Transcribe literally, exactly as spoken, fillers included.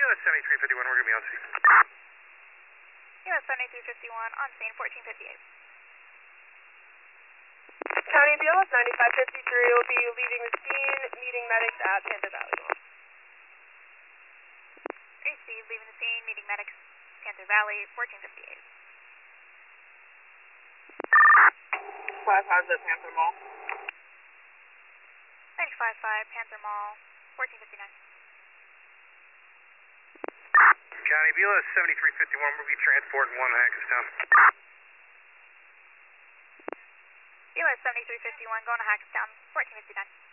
S seventy-three fifty-one, we're going to be on scene. U S seventy-three fifty-one, on scene, fourteen fifty-eight. County B L S ninety-five fifty-three will be leaving the scene, meeting medics at Panther Valley Mall. Received, leaving the scene, meeting medics, Panther Valley, fourteen fifty-eight. Five five at Panther Mall. ninety-five five, Panther Mall, fourteen fifty-nine. County B L S seventy-three fifty-one, we'll be transporting one to Hackettstown. U S seventy-three fifty-one, going to Hackettstown, fourteen fifty-nine.